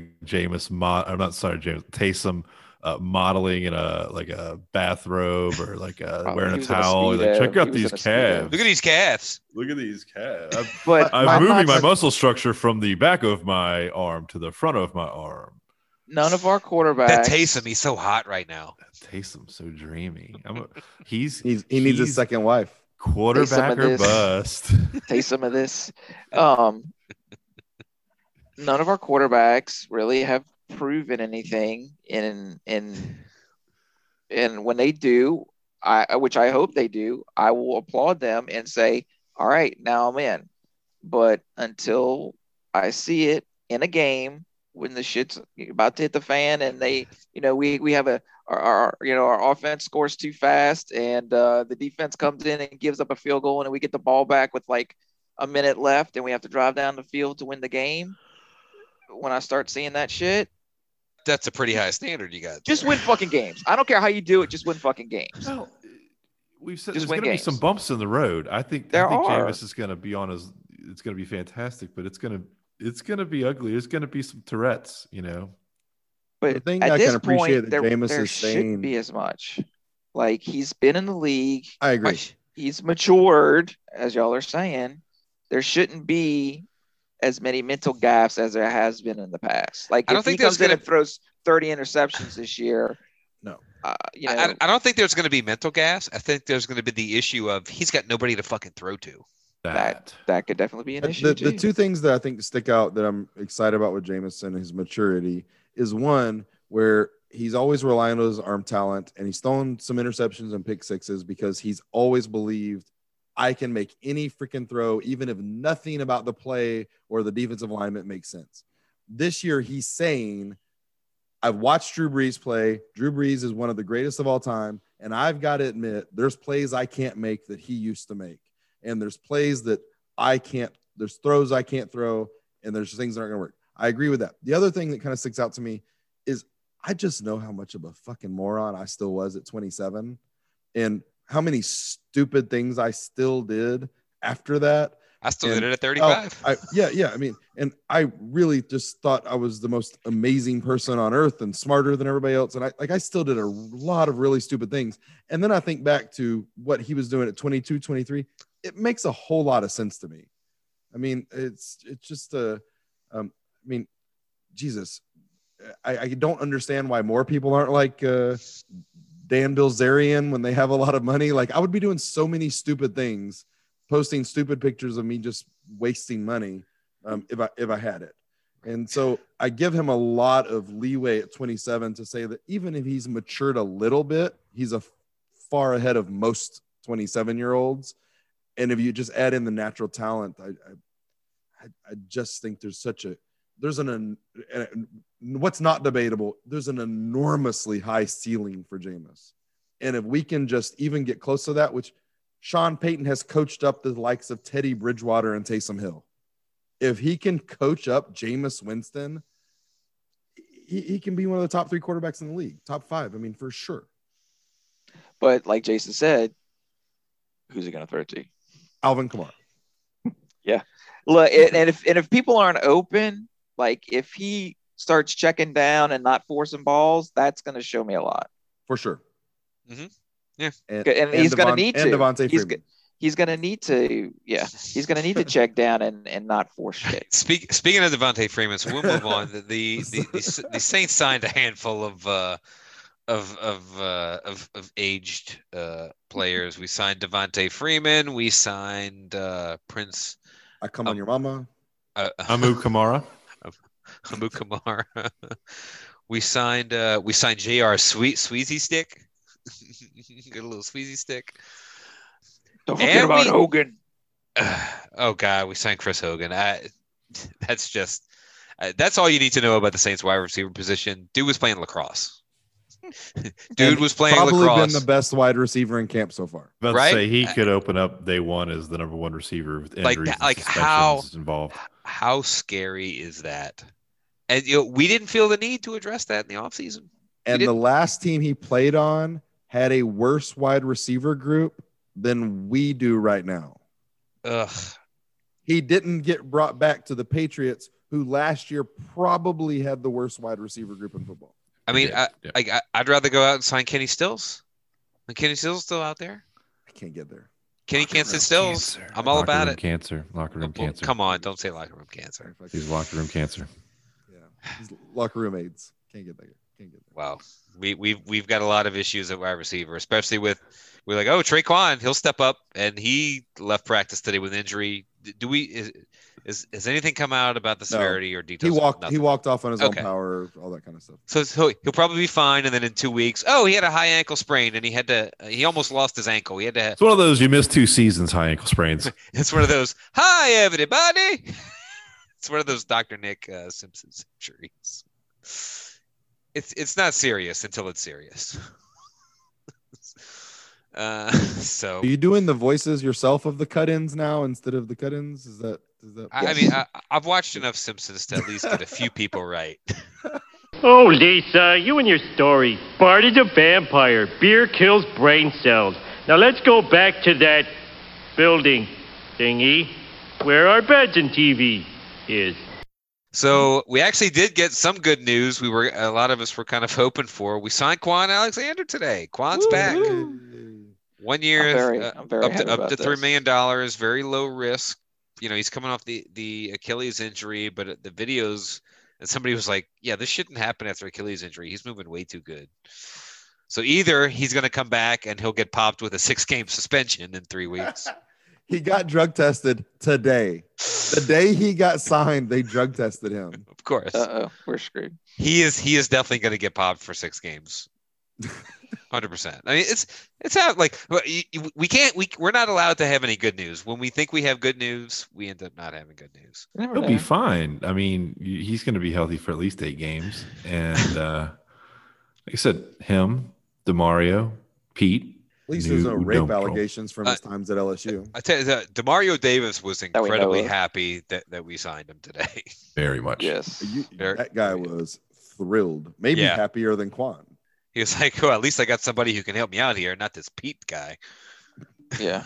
C: Taysom modeling in a bathrobe or like wearing a towel. Like, check out these calves.
E: Look at these calves.
C: Look at these calves.
B: I'm
C: moving my muscle structure from the back of my arm to the front of my arm.
B: None of our quarterbacks.
E: That Taysom, he's so hot right now.
C: Taysom's so dreamy.
A: He needs a second wife.
C: Quarterback or bust.
B: Taste some of this. None of our quarterbacks really have proven anything, and when they do, which I hope they do, I will applaud them and say, all right, now I'm in. But until I see it in a game, when the shit's about to hit the fan, and they, we have our offense scores too fast, and the defense comes in and gives up a field goal, and we get the ball back with like a minute left, and we have to drive down the field to win the game. When I start seeing that shit,
E: that's a pretty high standard you got.
B: Just win fucking games. I don't care how you do it. Just win fucking games.
C: Well, we've said there's going to be some bumps in the road. I think Jameis is going to be on his. It's going to be fantastic, but it's going to be ugly. There's going to be some Tourette's,
B: But
A: the thing
B: at
A: I
B: this
A: can appreciate
B: point,
A: that Jameis
B: there
A: is
B: shouldn't
A: saying,
B: be as much. Like, he's been in the league.
A: I agree.
B: He's matured, as y'all are saying. There shouldn't be as many mental gaffes as there has been in the past. Like, if he comes in and throws 30 interceptions this year,
A: no.
E: I don't think there's going to be mental gaffes. I think there's going to be the issue of he's got nobody to fucking throw to.
B: That could definitely be an issue.
A: The two things that I think stick out that I'm excited about with Jameis and his maturity is, one, where he's always relying on his arm talent, and he's thrown some interceptions and pick sixes because he's always believed, I can make any freaking throw, even if nothing about the play or the defensive alignment makes sense. This year, he's saying, I've watched Drew Brees play. Drew Brees is one of the greatest of all time, and I've got to admit, there's plays I can't make that he used to make, and there's plays that there's throws I can't throw, and there's things that aren't going to work. I agree with that. The other thing that kind of sticks out to me is I just know how much of a fucking moron I still was at 27, and how many stupid things I still did after that.
E: I still did it at 35.
A: Yeah. I mean, and I really just thought I was the most amazing person on earth and smarter than everybody else. And I still did a lot of really stupid things. And then I think back to what he was doing at 22, 23. It makes a whole lot of sense to me. I mean, it's just Jesus, I don't understand why more people aren't like Dan Bilzerian when they have a lot of money. Like, I would be doing so many stupid things, posting stupid pictures of me just wasting money if I had it. And so I give him a lot of leeway at 27 to say that even if he's matured a little bit, he's far ahead of most 27-year-olds. And if you just add in the natural talent, I just think what's not debatable, there's an enormously high ceiling for Jameis. And if we can just even get close to that, which Sean Payton has coached up the likes of Teddy Bridgewater and Taysom Hill. If he can coach up Jameis Winston, he can be one of the top 3 quarterbacks in the league, top 5. I mean, for sure.
B: But like Jason said, who's he going to throw to?
A: Alvin Kamara.
B: Yeah. Look, and if people aren't open, like if he starts checking down and not forcing balls, that's going to show me a lot.
A: For sure.
E: Mm-hmm. Yeah.
B: And he's going to need to.
A: Devontae Freeman.
B: He's going to need to, he's going to need to check down and not force shit.
E: Speaking of Devontae Freeman, so we'll move on. The Saints signed a handful of aged players. We signed Devontae Freeman. We signed Prince.
A: I come on your mama.
C: Amu Kamara.
E: Amu Kamara. We signed J.R. Sweezy Stick. Get a little Sweezy Stick.
B: Don't forget about Hogan.
E: Oh God, we signed Chris Hogan. That's all you need to know about the Saints wide receiver position. Dude was playing lacrosse. Dude was playing
A: probably
E: lacrosse.
A: Been the best wide receiver in camp so far.
C: About
E: right?
C: to say he could open up day one as the number 1 receiver with injuries and suspensions involved.
E: How scary is that? And we didn't feel the need to address that in the offseason.
A: And the last team he played on had a worse wide receiver group than we do right now.
E: Ugh.
A: He didn't get brought back to the Patriots, who last year probably had the worst wide receiver group in football.
E: I mean, I'd rather go out and sign Kenny Stills. And Kenny Stills still out there?
A: I can't get there.
E: Kenny can't sit stills. I'm all about it.
C: Locker room cancer.
E: Come on, don't say locker room cancer.
C: He's locker room cancer.
A: Yeah, he's locker room AIDS. Can't get there.
E: Wow, we've got a lot of issues at wide receiver, especially we're like, oh, Traquan, he'll step up, and he left practice today with injury. Has anything come out about the severity or details?
A: He walked off on his own power, all that kind of stuff.
E: So he'll probably be fine, and then in 2 weeks, he had a high ankle sprain, and he almost lost his ankle. It's
C: one of those you miss 2 seasons high ankle sprains.
E: It's one of those. Hi, everybody. It's one of those Dr. Nick Simpson injuries. It's not serious until it's serious. So
A: are you doing the voices yourself of the cut-ins now instead of the cut-ins? Is that
E: I mean, I've watched enough Simpsons to at least get a few people right.
J: Oh, Lisa, you and your story. Bart is a vampire. Beer kills brain cells. Now let's go back to that building thingy where our beds and TV is.
E: So we actually did get some good news. A lot of us were kind of hoping for. We signed Quan Alexander today. Quan's back. 1 year,
B: I'm very
E: up to $3 million, very low risk. He's coming off the Achilles injury, but the videos, and somebody was like, yeah, this shouldn't happen after Achilles injury. He's moving way too good. So either he's going to come back and he'll get popped with a 6-game suspension in 3 weeks.
A: He got drug tested today. The day he got signed, they drug tested him.
E: Of course.
B: We're screwed.
E: He is definitely going to get popped for 6 games. 100%. I mean, it's out like we're not allowed to have any good news. When we think we have good news, we end up not having good news.
C: He'll be fine. I mean, he's going to be healthy for at least 8 games. And like I said, him, DeMario, Pete.
A: At least there's no rape allegations from his times at LSU.
E: I tell you that DeMario Davis was incredibly happy that we signed him today.
C: Very much.
B: Yes.
A: That guy was thrilled. Maybe happier than Quan.
E: He was like, "Oh, at least I got somebody who can help me out here, not this Pete guy."
B: Yeah.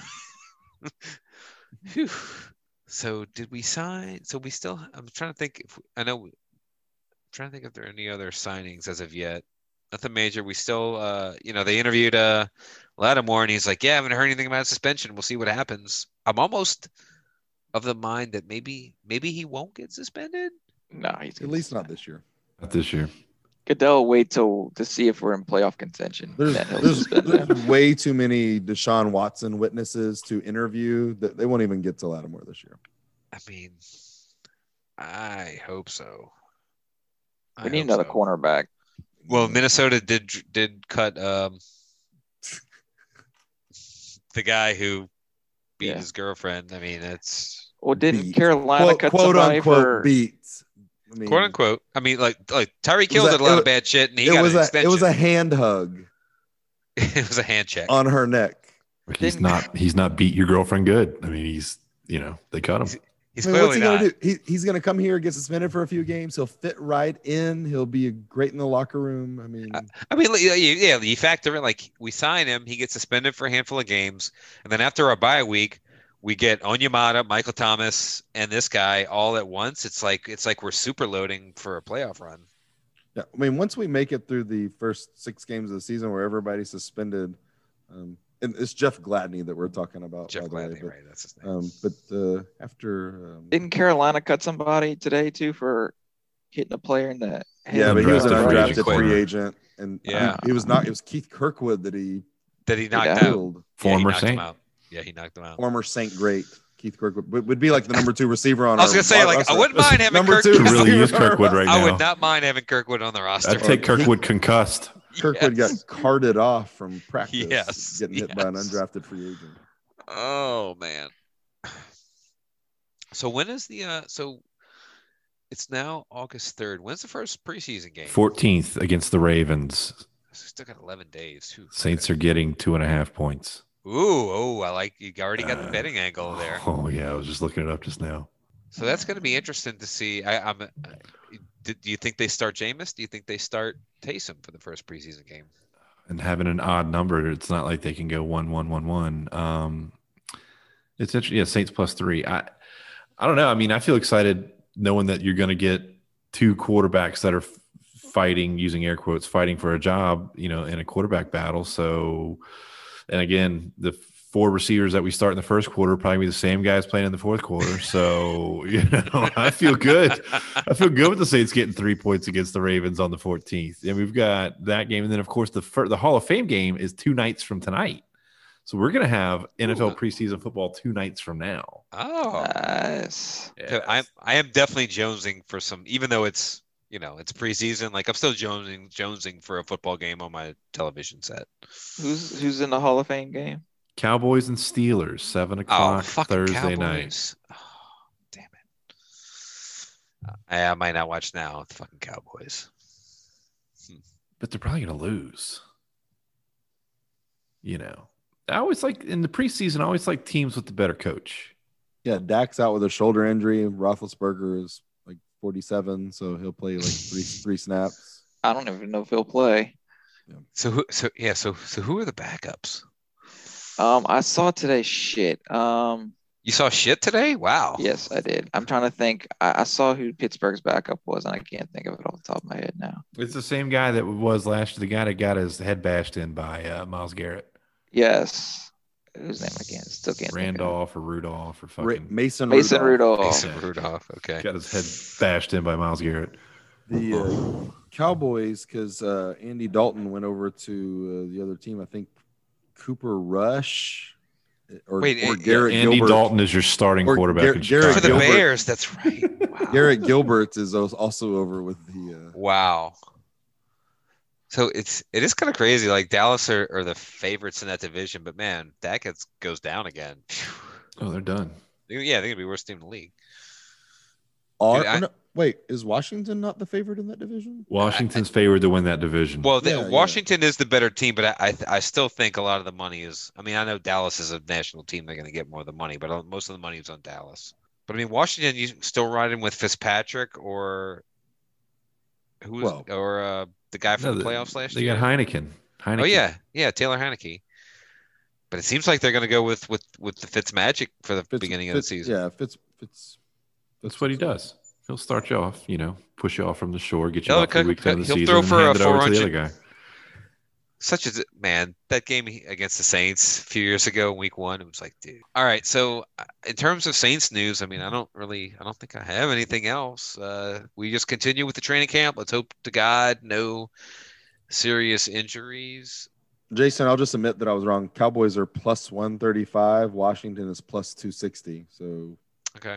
E: So did we sign? So we still. I'm trying to think. I'm trying to think if there are any other signings as of yet. Nothing major. We still, they interviewed Lattimore, and he's like, "Yeah, I haven't heard anything about suspension. We'll see what happens." I'm almost of the mind that maybe he won't get suspended.
B: No, he's
A: at least not this year.
C: Not this year.
B: Goodell wait to see if we're in playoff contention.
A: There's way too many Deshaun Watson witnesses to interview that they won't even get to Lattimore this year.
E: I mean, I hope so.
B: We need another cornerback.
E: Well, Minnesota did cut the guy who beat his girlfriend. I mean, it's
B: didn't Carolina cut somebody for
A: beats?
E: Quote unquote. I mean, like Tyreek Hill did a lot of bad shit, and he got an extension.
A: It was a hand hug.
E: It was a hand check
A: on her neck.
C: He's not beat your girlfriend good. I mean, they cut him.
E: He's clearly not.
A: Gonna do? He's going to come here, get suspended for a few games. He'll fit right in. He'll be great in the locker room. I mean,
E: you factor in, like, we sign him, he gets suspended for a handful of games, and then after our bye week, we get Onyemata, Michael Thomas, and this guy all at once. It's like we're super loading for a playoff run.
A: Yeah, I mean, once we make it through the first 6 games of the season where everybody's suspended, and it's Jeff Gladney that we're talking about.
E: Jeff Gladney, right? That's his name.
A: But after
B: didn't Carolina cut somebody today too for hitting a player in the head?
A: Yeah, but he was an undrafted free agent, and he was not. It was Keith Kirkwood that he
E: knocked
A: out.
C: Former Saint.
E: Yeah, he knocked him out.
A: Former Saint great Keith Kirkwood would be like the number 2 receiver on.
E: I was gonna say, like, I wouldn't mind having
A: number
E: Kirkwood.
A: 2
C: to really use Kirkwood right now.
E: I would not mind having Kirkwood on the roster.
C: I'd take Kirkwood concussed.
A: Kirkwood got carted off from practice, getting hit by an undrafted free agent.
E: Oh man! So when is the so? It's now August 3rd. When's the first preseason game?
C: 14th against the Ravens.
E: Still got 11 days.
C: Saints are getting 2.5 points.
E: Ooh, I like you. Already got the betting angle there.
C: Oh yeah, I was just looking it up just now.
E: So that's going to be interesting to see. Do you think they start Jameis? Do you think they start Taysom for the first preseason game?
C: And having an odd number, it's not like they can go 1-1-1-1. It's interesting. Yeah, Saints +3. I don't know. I mean, I feel excited knowing that you're going to get 2 quarterbacks that are fighting, using air quotes, fighting for a job, in a quarterback battle. So, and again, the 4 receivers that we start in the first quarter probably be the same guys playing in the fourth quarter. So, I feel good. I feel good with the Saints getting 3 points against the Ravens on the 14th. And we've got that game. And then, of course, the Hall of Fame game is 2 nights from tonight. So we're going to have NFL preseason football 2 nights from now.
E: Oh,
B: nice.
E: Yeah. I am definitely jonesing for some, even though it's, it's preseason. Like, I'm still jonesing for a football game on my television set.
B: Who's in the Hall of Fame game?
C: Cowboys and Steelers, 7 o'clock Thursday
E: Cowboys.
C: night.
E: Oh, damn it. I might not watch now. The fucking Cowboys.
C: But they're probably going to lose. I always like, in the preseason, I always like teams with the better coach.
A: Yeah, Dak's out with a shoulder injury. Roethlisberger is like 47, so he'll play like three snaps.
B: I don't even know if he'll play.
E: Yeah. So who are the backups?
B: I saw today shit.
E: You saw shit today? Wow.
B: Yes, I did. I'm trying to think. I saw who Pittsburgh's backup was, and I can't think of it off the top of my head now.
C: It's the same guy that was last year, the guy that got his head bashed in by Myles Garrett.
B: Yes. Whose name I still can't
C: Randolph or Rudolph or fucking
B: Mason Rudolph.
E: Mason Rudolph. Okay.
C: Got his head bashed in by Myles Garrett.
A: The Cowboys, because Andy Dalton went over to the other team. I think Cooper Rush or Garrett
C: Andy
A: Gilbert.
C: Dalton is your starting quarterback
E: for the Bears. That's right. Wow.
A: Garrett Gilbert is also over with the.
E: Wow. So it is kind of crazy. Like, Dallas are the favorites in that division, but man, that goes down again.
C: Oh, they're done.
E: Yeah, they're gonna be worst team in the league.
A: Wait, is Washington not the favorite in that division?
C: Washington's favored to win that division.
E: Well, Washington is the better team, but I still think a lot of the money is. I mean, I know Dallas is a national team; they're going to get more of the money, but most of the money is on Dallas. But I mean, Washington, you still riding with Fitzpatrick or the guy from the playoffs last year?
C: They got Heineken.
E: Oh yeah, Taylor Heineke. But it seems like they're going to go with the Fitz magic for the beginning of the season.
A: Yeah, Fitz.
C: That's what he does. He'll start you off, push you off from the shore, get you about 3 weeks into the season,
E: throw for
C: and hand it over to the other guy.
E: such a man, that game against the Saints a few years ago, week 1, it was like, dude. All right, so in terms of Saints news, I mean, I don't think I have anything else. We just continue with the training camp. Let's hope to God no serious injuries.
A: Jason, I'll just admit that I was wrong. Cowboys are plus 135. Washington is plus 260. So
E: okay,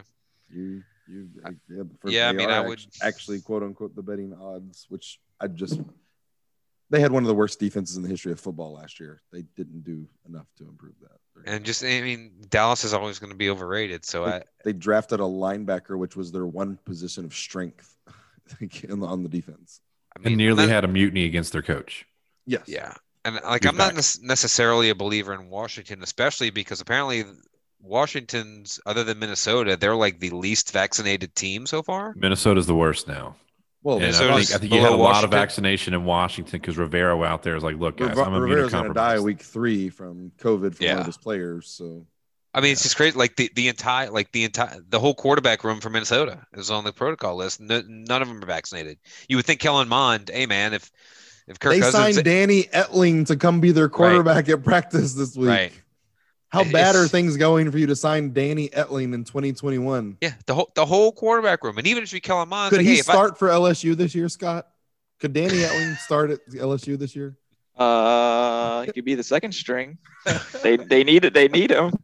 A: I would actually quote unquote the betting odds, which they had one of the worst defenses in the history of football last year. They didn't do enough to improve that.
E: And just, I mean, Dallas is always going to be overrated. So
A: they drafted a linebacker, which was their one position of strength on the defense.
C: I mean, and nearly had a mutiny against their coach.
A: Yes.
E: Yeah. And I'm not necessarily a believer in Washington, especially because apparently Washington's, other than Minnesota, they're like the least vaccinated team so far.
C: Minnesota's the worst now.
A: Well,
C: I think you had a lot of vaccination in Washington because Rivero out there is like, look, guys, I'm
A: Rivero's going to die week 3 from COVID from one of his players. So,
E: I mean, it's just crazy. Like the whole quarterback room for Minnesota is on the protocol list. None of them are vaccinated. You would think Kellen Mond, hey man, if Kirk
A: they
E: Cousins
A: signed Danny Etling to come be their quarterback at practice this week.
E: Right.
A: How bad are things going for you to sign Danny Etling in 2021?
E: Yeah, the whole quarterback room, and even if you Kellen Mond,
A: could he start for LSU this year, Scott? Could Danny Etling start at LSU this year?
B: He could be the second string. They need it. They need him.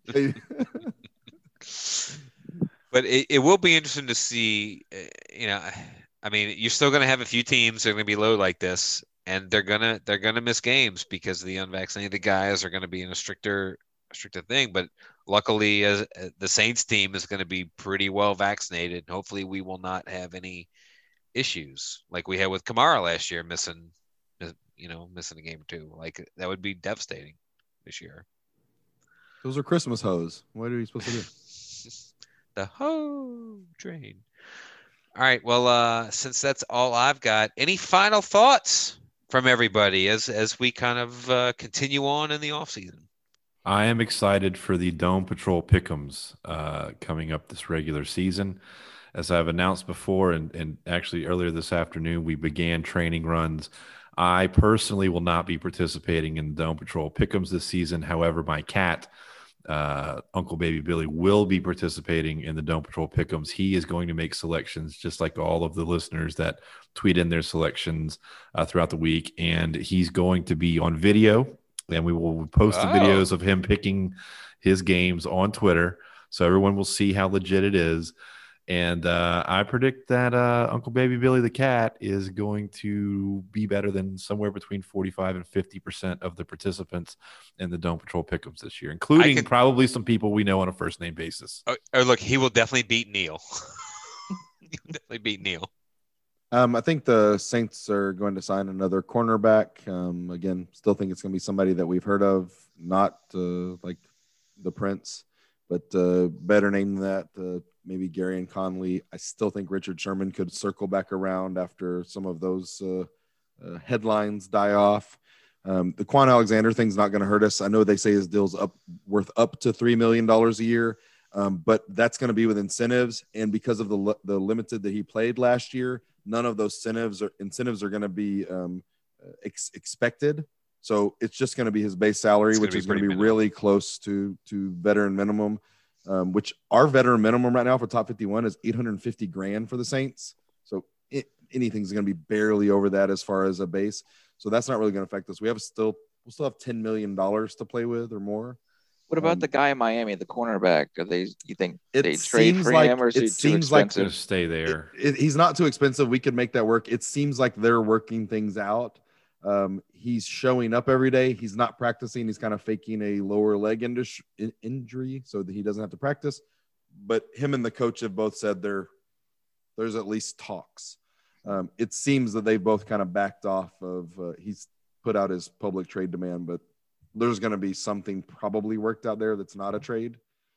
E: But it will be interesting to see. I mean, you're still going to have a few teams that are going to be low like this, and they're gonna miss games because the unvaccinated guys are going to be in a stricter thing. But luckily, as the Saints team is going to be pretty well vaccinated, hopefully we will not have any issues like we had with Kamara last year, missing a game or two. Like that would be devastating this year.
A: Those are Christmas hoes. What are you supposed to do?
E: The hoe train. All right. Well, since that's all I've got, any final thoughts from everybody as we kind of continue on in the offseason?
C: I am excited for the Dome Patrol Pick'ems coming up this regular season. As I've announced before, and actually earlier this afternoon, we began training runs. I personally will not be participating in Dome Patrol Pick'ems this season. However, my cat, Uncle Baby Billy, will be participating in the Dome Patrol Pick'ems. He is going to make selections just like all of the listeners that tweet in their selections throughout the week. And he's going to be on video. And we will post the videos of him picking his games on Twitter, so everyone will see how legit it is. And I predict that Uncle Baby Billy the cat is going to be better than somewhere between 45 and 50% of the participants in the Dome Patrol Pick'ems this year, including probably some people we know on a first-name basis.
E: Oh, look, he will definitely beat Neil. He will definitely beat Neil.
A: I think the Saints are going to sign another cornerback. Again, still think it's going to be somebody that we've heard of, not like the Prince, but better name than that, maybe Gary Conley. I still think Richard Sherman could circle back around after some of those headlines die off. The Quan Alexander thing's not going to hurt us. I know they say his deal's worth up to $3 million a year, but that's going to be with incentives. And because of the limited that he played last year, none of those incentives are going to be expected. So it's just going to be his base salary, which is going to be really close to veteran minimum, which our veteran minimum right now for top 51 is $850,000 for the Saints. So anything's going to be barely over that as far as a base. So that's not really going to affect us. We'll still have $10 million to play with or more.
B: What about the guy in Miami, the cornerback? You think they trade for him, or is it too expensive?
C: To stay there.
A: He's not too expensive. We could make that work. It seems like they're working things out. He's showing up every day. He's not practicing. He's kind of faking a lower leg injury so that he doesn't have to practice. But him and the coach have both said there's at least talks. It seems that they've both kind of backed off of he's put out his public trade demand, but there's going to be something probably worked out there that's not a trade.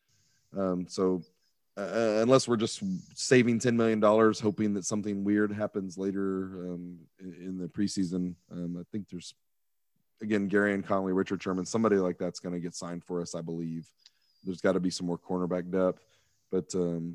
A: So unless we're just saving $10 million, hoping that something weird happens later in the preseason, I think there's, again, Gary Conley, Richard Sherman, somebody like that's going to get signed for us, I believe. There's got to be some more cornerback depth. But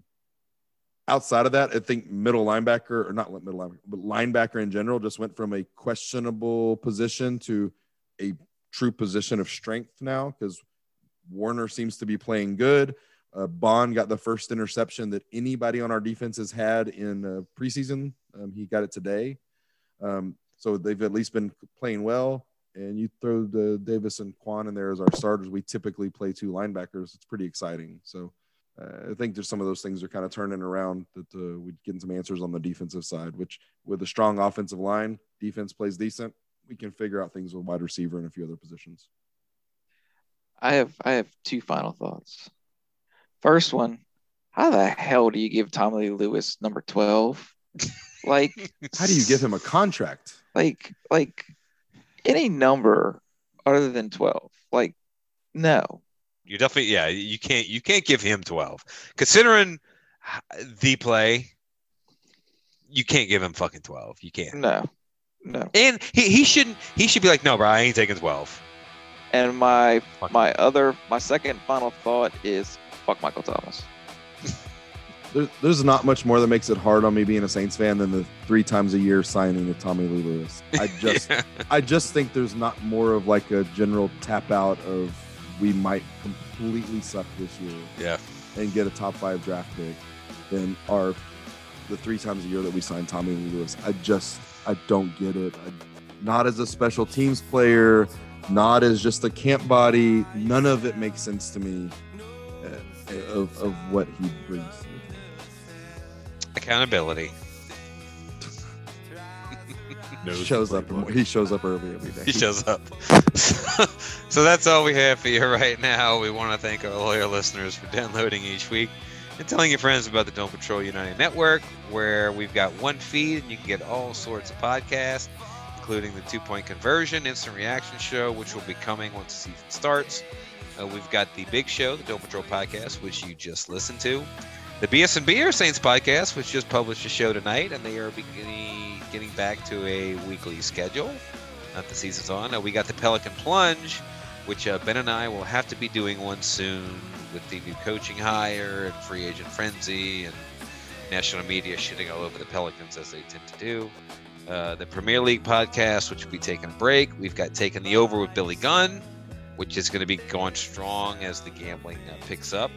A: outside of that, I think middle linebacker, or not middle linebacker, but linebacker in general just went from a questionable position to a true position of strength now because Warner seems to be playing good. Bond got the first interception that anybody on our defense has had in preseason. He got it today. So they've at least been playing well. And you throw the Davis and Quan in there as our starters. We typically play 2 linebackers. It's pretty exciting. So I think there's some of those things are kind of turning around that we're getting some answers on the defensive side, which with a strong offensive line, defense plays decent. We can figure out things with wide receiver and a few other positions.
B: I have 2 final thoughts. First one, how the hell do you give Tommy Lee Lewis number 12? Like,
A: how do you give him a contract?
B: Like any number other than 12. Like, no.
E: You definitely, yeah, you can't give him 12. Considering the play, you can't give him fucking 12. You can't.
B: No.
E: And he should be like, no, bro, I ain't taking 12.
B: And my second final thought is fuck Michael Thomas.
A: There's not much more that makes it hard on me being a Saints fan than the 3 times a year signing of Tommy Lee Lewis. I just think there's not more of like a general tap out of we might completely suck this year, and get a top 5 draft pick than the 3 times a year that we signed Tommy Lee Lewis. I don't get it. Not as a special teams player, not as just a camp body. None of it makes sense to me of what he brings.
E: Accountability.
A: He shows up early every day.
E: He shows up. So that's all we have for you right now. We want to thank our loyal listeners for downloading each week and telling your friends about the Dome Patrol United Network, where we've got one feed and you can get all sorts of podcasts, including the 2-Point Conversion Instant Reaction Show, which will be coming once the season starts. We've got the Big Show, the Dome Patrol Podcast, which you just listened to. The BS&B or Saints Podcast, which just published a show tonight, and they are getting back to a weekly schedule. Not the season's on. We got the Pelican Plunge, which Ben and I will have to be doing one soon with the new coaching hire and free agent frenzy and national media shitting all over the Pelicans as they tend to do. The Premier League Podcast, which will be taking a break. We've got Taking the Over with Billy Gunn, which is going to be going strong as the gambling picks up.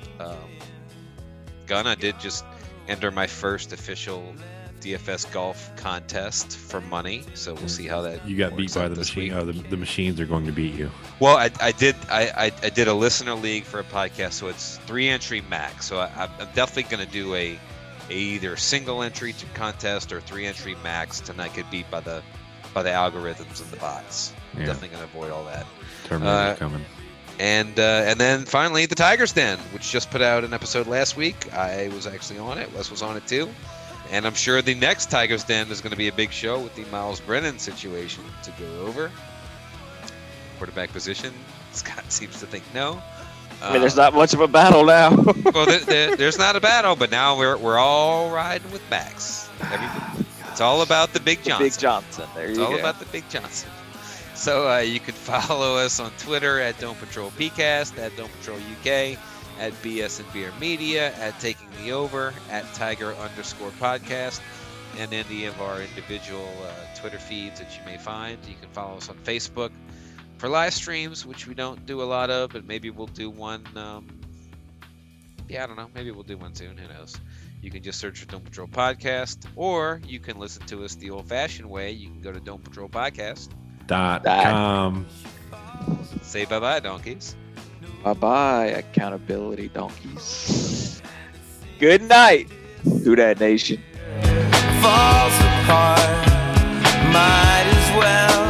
E: Gunn, I did just enter my first official DFS golf contest for money, so we'll see how that.
C: You got beat by the machine. The machines are going to beat you.
E: Well, I did a listener league for a podcast, so it's 3 entry max. So I'm definitely going to do a either single entry contest or 3 entry max to not get beat by the algorithms and the bots. I'm definitely going to avoid all that.
C: Terminator's coming.
E: And then finally, the Tiger's Den, which just put out an episode last week. I was actually on it. Wes was on it too. And I'm sure the next Tiger's Den is going to be a big show with the Miles Brennan situation to go over. Quarterback position, Scott seems to think no.
B: I mean, there's not much of a battle now.
E: Well, there's not a battle, but now we're all riding with backs. It's all about the Big Johnson.
B: Big Johnson. There you go.
E: It's all about the Big Johnson. So you can follow us on Twitter at Dome Patrol PCast, at Dome Patrol UK, at BS and Beer Media, at Taking the Over, at Tiger_podcast, and any of our individual Twitter feeds that you may find. You can follow us on Facebook for live streams, which we don't do a lot of, but maybe we'll do one. I don't know. Maybe we'll do one soon. Who knows? You can just search for Dome Patrol Podcast, or you can listen to us the old-fashioned way. You can go to DomePatrolPodcast.com. Say bye-bye, donkeys.
B: Bye-bye, accountability donkeys. Good night, Who Dat Nation.
F: Falls apart, might as well